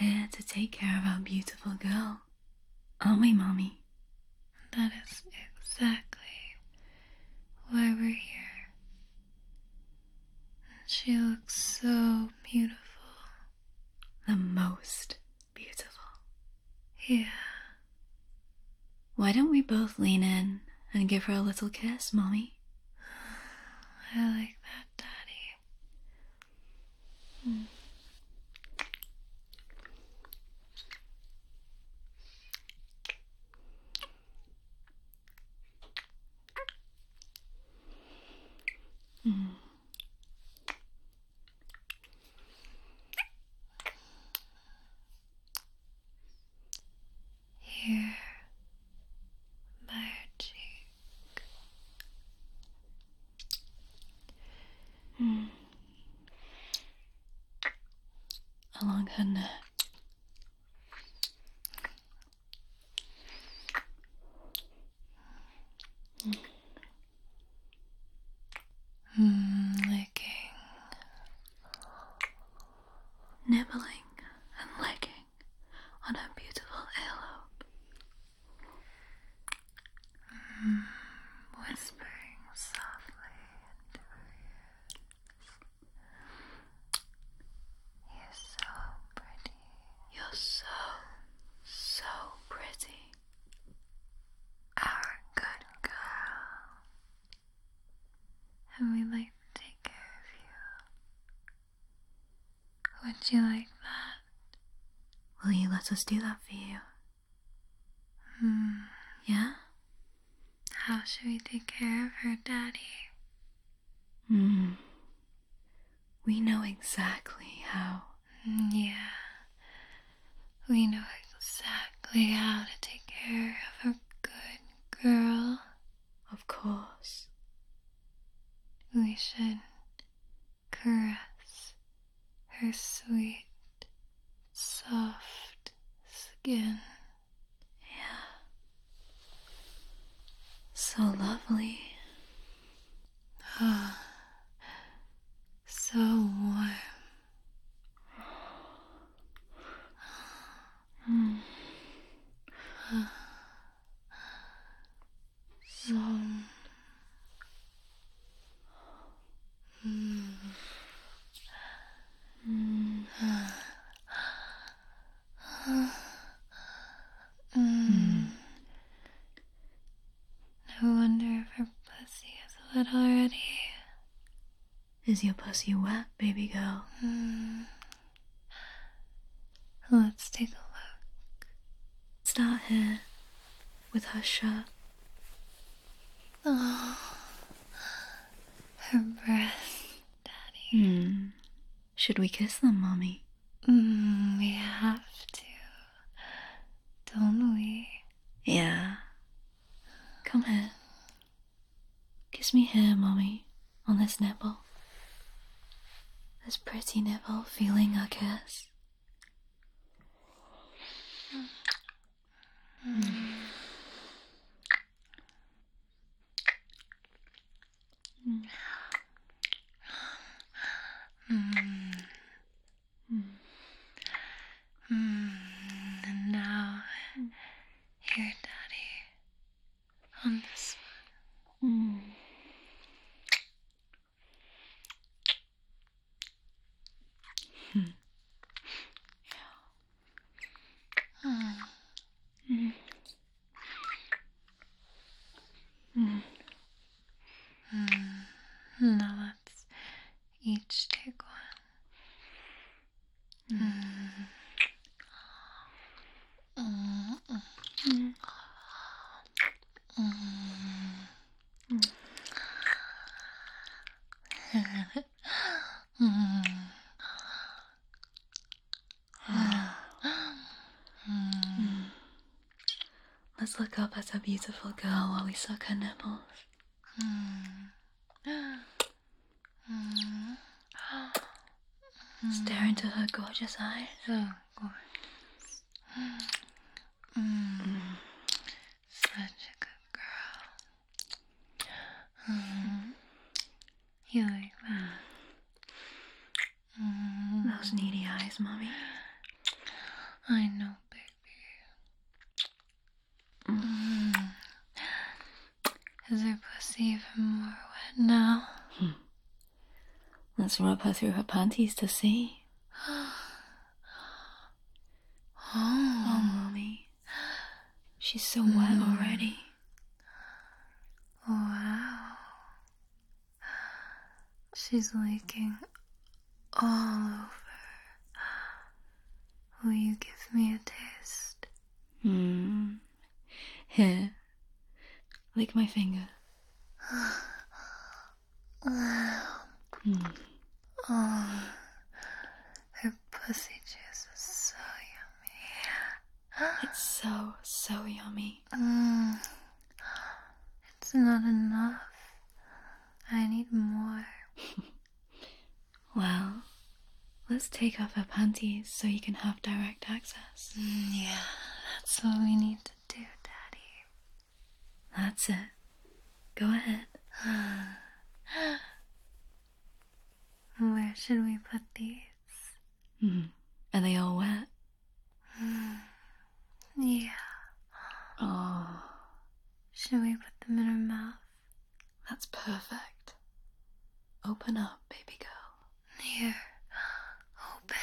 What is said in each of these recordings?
here to take care of our beautiful girl. Aren't we, Mommy? That is exactly why we're here. She looks so beautiful. The most beautiful. Yeah. Why don't we both lean in and give her a little kiss, Mommy? I like that, Daddy. Here, by her cheek. Along her neck. Licking. Nibbling and licking on her beautiful earlobe. Whispering softly into her ears. You're so pretty. You're so, so pretty. Our good girl. And we'd like to take care of you. Would you like that? Will you let us do that for you? Yeah? How should we take care of her, Daddy? We know exactly how. Yeah. We know exactly how to take care of a good girl. Of course. We should caress her sweet, soft skin. Yeah. So lovely. So warm. So I wonder if her pussy is wet already. Is your pussy wet, baby girl? Let's take a look. Start here with her shirt. Oh, her breasts, Daddy. Should we kiss them, Mommy? We have to, don't we? Yeah. Come here. Kiss me here, Mommy, on this nipple. This pretty nipple feeling our kiss. And now, here, Daddy, on this one. Now let's each take one. Let's look up at our beautiful girl while we suck her nipples. Stare into her gorgeous eyes. So gorgeous. Such a good girl. You like that? Those needy eyes, Mommy. Is her pussy even more wet now? Let's rub her through her panties to see. Oh, Mommy. She's so wet already. Wow. She's leaking all over. Will you give me a taste? Here. Lick my finger. Oh, her pussy juice is so yummy. It's so yummy. It's not enough. I need more. Well, let's take off her panties so you can have direct access. Yeah, that's what we need to do, Daddy. That's it. Go ahead. Where should we put these? Are they all wet? Yeah. Oh, Should we put them in her mouth? that's perfect. Open up, baby girl. Here. Open.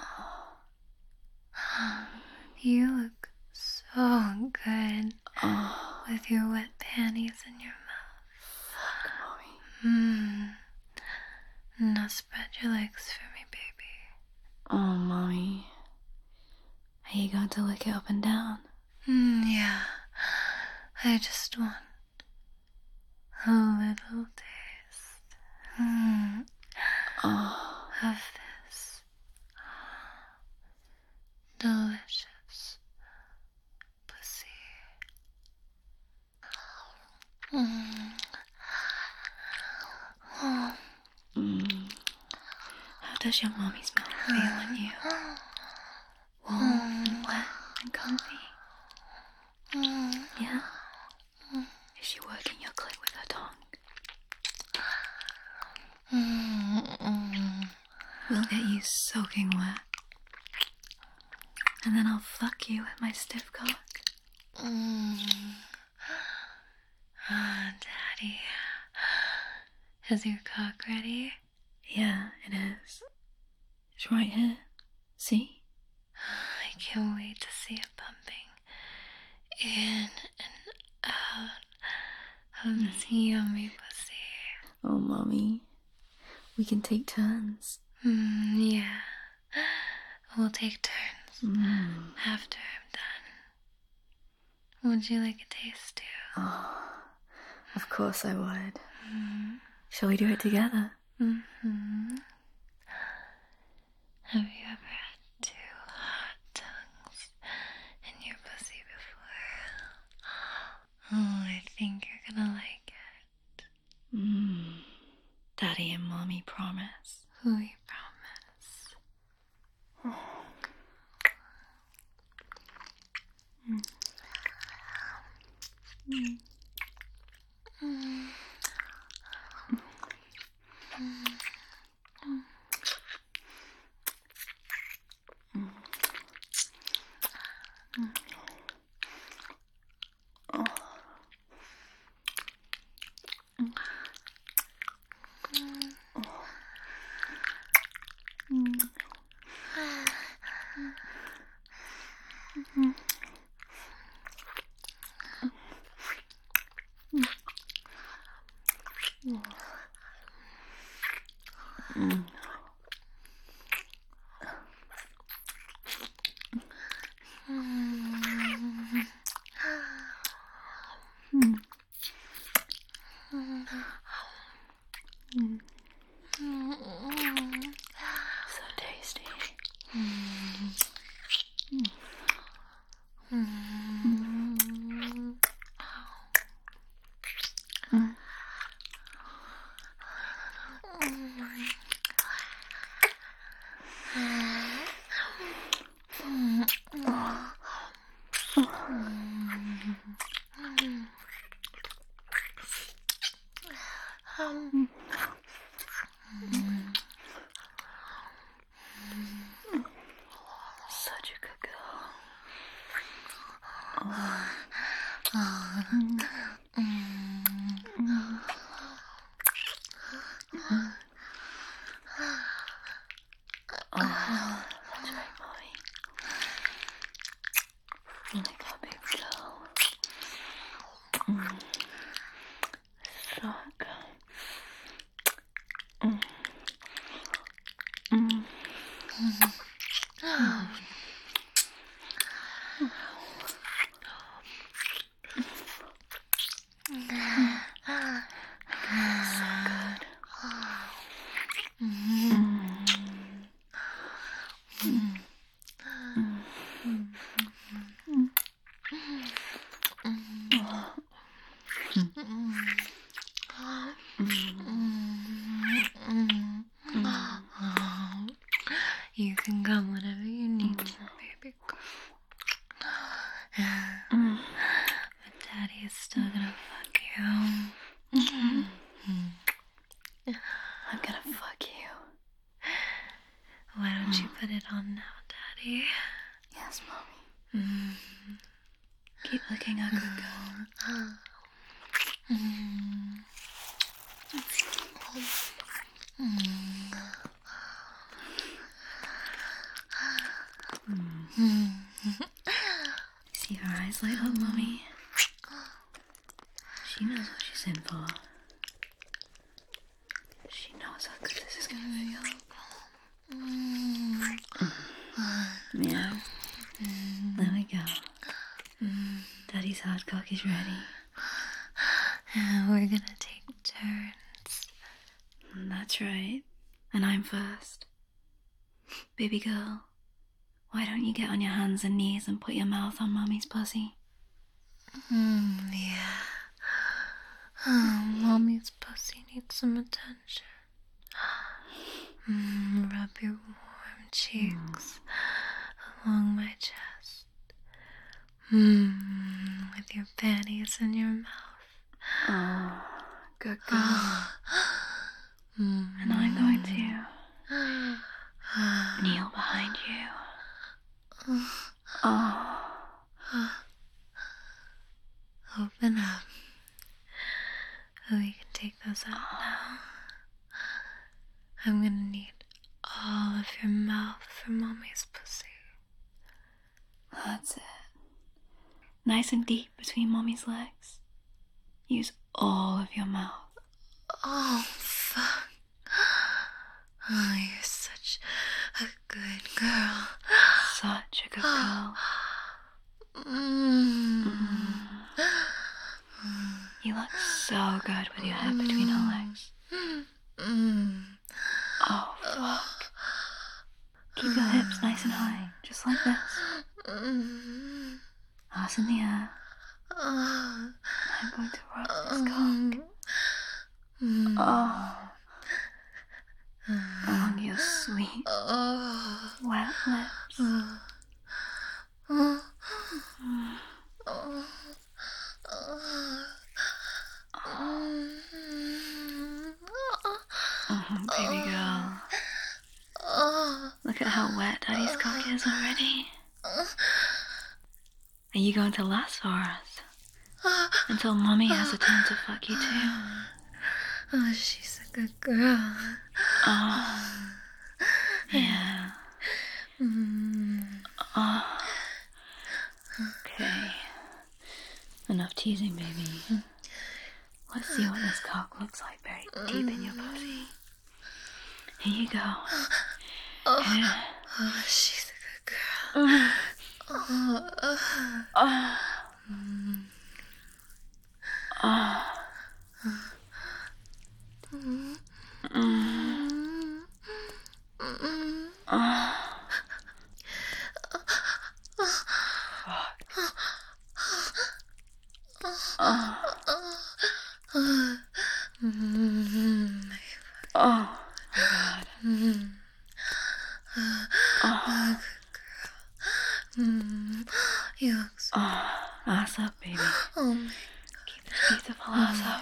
You look so good with your wet panties in your Fuck, Mommy. Now spread your legs for me, baby. Oh, Mommy. Are you going to lick it up and down? Yeah. I just want a little taste of this delicious pussy. How does your mommy's mouth feel on you? Warm and wet and comfy? Yeah? Is she working your clit with her tongue? We'll get you soaking wet. And then I'll fuck you with my stiff cock. Daddy. Is your cock ready? Yeah, it is. It's right here. See? I can't wait to see it pumping in and out of this yummy pussy. Oh, Mommy. We can take turns. Yeah. We'll take turns after I'm done. Would you like a taste too? Oh, of course I would. Shall we do it together? Have you ever had two hot tongues in your pussy before? Oh, I think you're gonna like it. Daddy and Mommy promise. We promise. So tasty. Such a good girl. Suck. Mm. Mm. You can come whenever you need to, baby girl. But Daddy is still gonna fuck you. I'm gonna fuck you. Why don't you put it on now, Daddy? Yes, Mommy. Keep looking a good girl. See her eyes light up, Mommy? She knows what she's in for. She knows how good this is gonna feel. Yeah. There we go. Daddy's hard cock is ready. We're gonna take turns. That's right. And I'm first. Baby girl, why don't you get on your hands and knees and put your mouth on Mommy's pussy? Yeah. Mommy's pussy needs some attention. Rub your warm cheeks along my chest. With your panties in your mouth. Oh, good girl. And I'm going to kneel behind you. Oh. Open up. We can take those out now. I'm gonna need all of your mouth for Mommy's pussy. That's it. Nice and deep between Mommy's legs. Use all of your mouth. Oh, fuck. Oh, you're such a good girl. Such a good girl. You look so good with your head between her legs. Oh, fuck. Keep your hips nice and high, just like this. Ass in the air. I'm going to rub this cock. Along your sweet, wet lips. Baby girl. Look at how wet Daddy's cock is already. Are you going to last for us? Until Mommy has a turn to fuck you too. Oh, she's a good girl. Oh. Yeah. Oh. Okay. Enough teasing, baby. Let's see what this cock looks like buried deep in your pussy. Here you go. Here. Oh, she's a good girl. Oh, God. You look so Ass up, baby. Oh my Keep this beautiful ass up.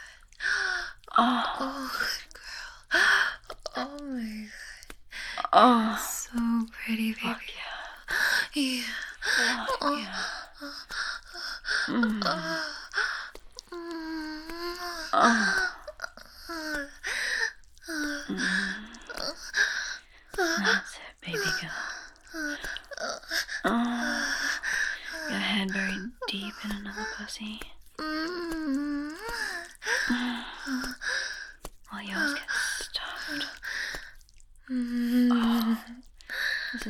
good girl. Oh my god. Oh, So pretty, baby. fuck yeah. Yeah. Fuck yeah. That's it, baby girl. Your head buried deep in another pussy.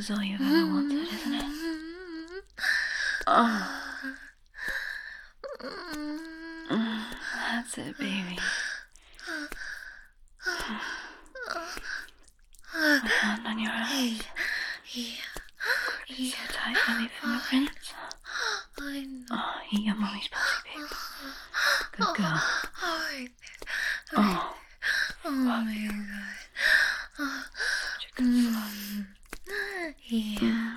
is all you've ever wanted, isn't it? Oh. That's it, baby. My hand on your eyes. So tight on your fingerprints. I know. Oh, eat your mommy's pussy, baby. Good girl. Oh my god. Such a good fluff. Yeah.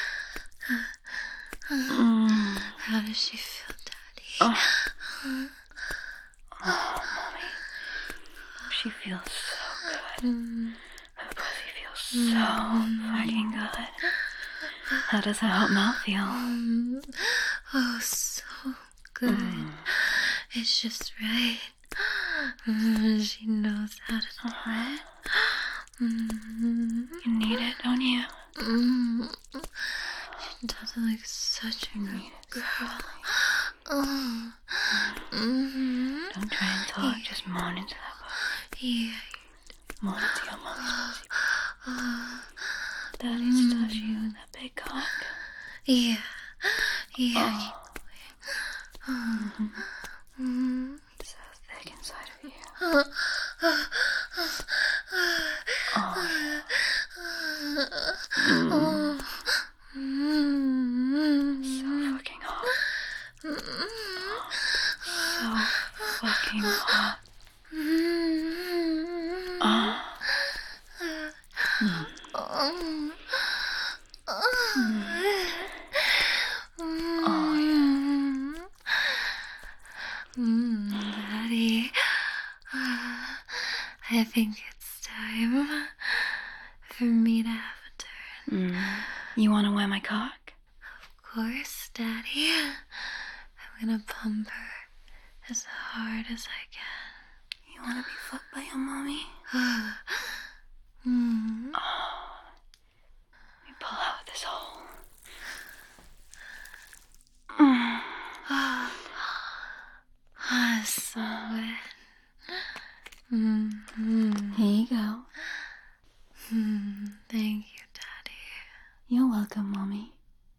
How does she feel, Daddy? Oh, mommy. She feels so good. Her pussy feels so fucking good. How does her hot mouth feel? Oh, so good. It's just right. She knows how to do Alright. it. You need it, don't you? She does it like such a Need it. girl. Don't try and talk, just moan into that pussy. Yeah. Moan into your mommy's pussy. Daddy's touch you with that big cock. Yeah. Yeah. So thick inside of you. Oh, yeah. So fucking hot. So fucking hot. Oh, yeah. Daddy, I think it's time for me to have a turn. You want to wear my cock? Of course, Daddy. I'm gonna pump her as hard as I can. You want to be fucked by your mommy? Let me pull out this hole. So wet. Here you go. Thank you, Daddy. You're welcome, mommy.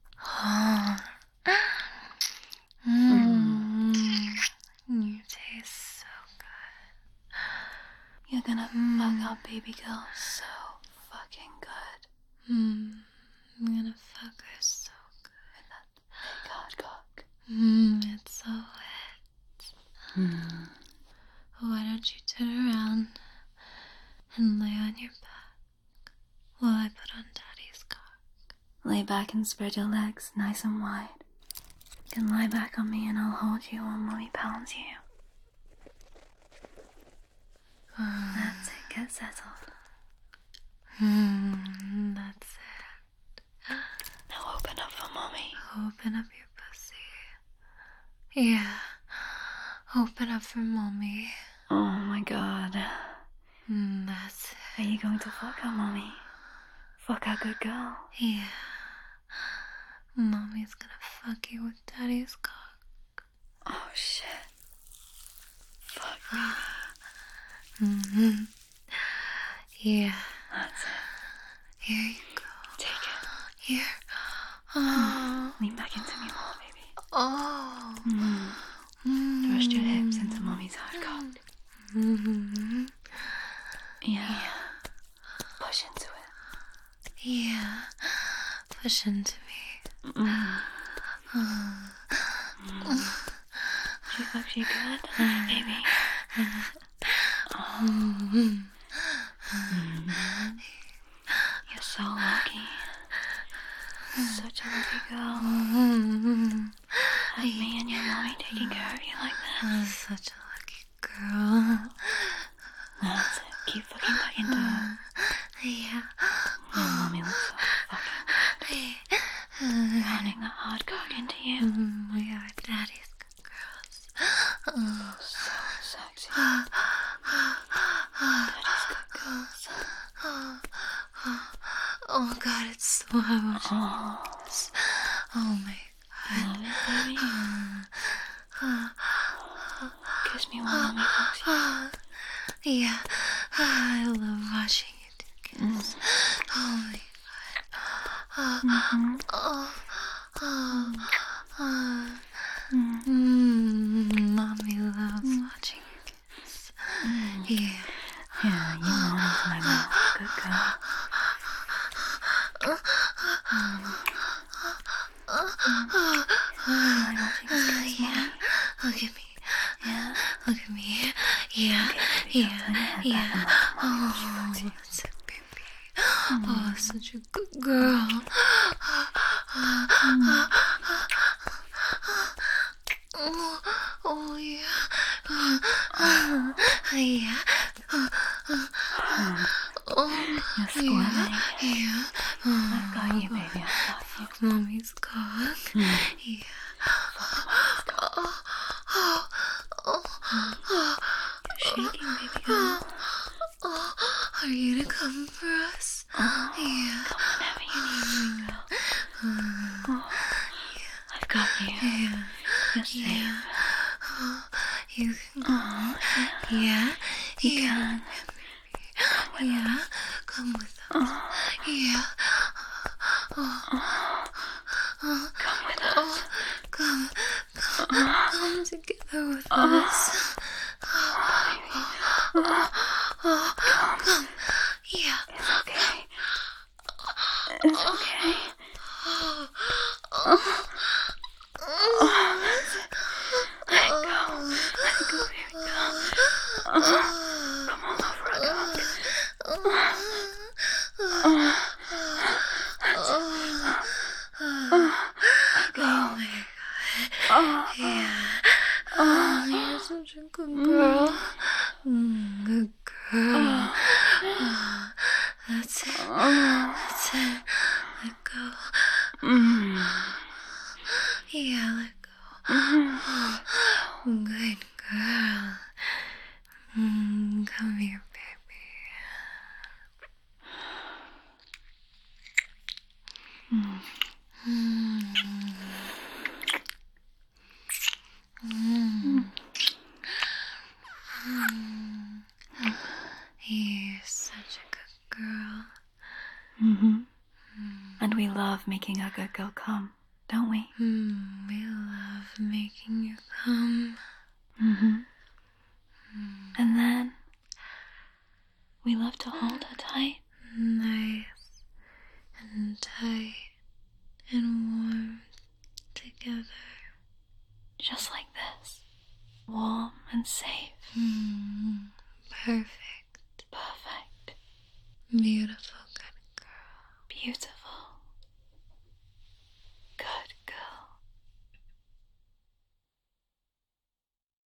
You taste so good. You're gonna fuck up baby girl so fucking good. I'm gonna fuck her so good. With that big hard cock. It's so wet. Why don't you turn around and lay on your back while I put on Daddy's cock? Lay back and spread your legs nice and wide. You can lie back on me and I'll hold you while mommy pounds you. That's it, get settled. That's it. Now open up for mommy. Open up your pussy. Yeah. Open up for Mommy. Oh my god. That's it. Are you going to fuck her, mommy? Fuck our good girl. Yeah. Mommy's gonna fuck you with Daddy's cock. Oh shit. Fuck me. Yeah. That's it. Here you go. Take it. Here. Oh. Lean back into me more, baby. Oh. Thrust your hips into mommy's hard cock. Yeah. Push into it. Yeah. Push into me. She fucks you good, baby. You're so lucky. Such a lucky girl. Have me and your mommy taking care of you like that. Such a lucky girl. That's it. Keep fucking back into her. Yeah. Your mommy looks so fucking good. Pounding that hard cock into you. We are Daddy's good girls. So sexy. Daddy's good girls. Oh God, it's so hot. Oh my God. Love it, baby. Kiss me while mommy fucks you. Yeah, I love watching you do kiss. Oh my God. Mommy loves watching you kiss. Yeah. Yeah, you moan into my mouth. Good girl. Yeah. Look at me. Yeah. Look at me. Yeah. Yeah. Yeah. Oh, that's a baby. Oh, such a good girl. Oh, yeah. Yeah. You're squirming. Yeah. I've got you, baby. I've got you. Mommy's cock. Yeah. You're shaking, baby girl. Are you gonna come for us? Yeah. Come whenever you need me, girl. I've got you. Yeah. You're safe. You can come. Yeah. You can. Yeah. Come with us. Yeah. Come with us. Come together with us. Come. Yeah. It's okay. It's okay. That's it. Let it go. Let it go, baby girl. Come on over, our dog. That's it. Let go. Yeah. You're such a good girl. Good girl. That's it. That's it. Let go. Yeah, let go. Good girl. Come here, baby. You're such a good girl. And we love making a good girl come, don't we? We love making you come. And then we love to hold her tight. Nice and tight and warm together. Just like this. Warm and safe. Perfect. Perfect. Beautiful good girl. Beautiful.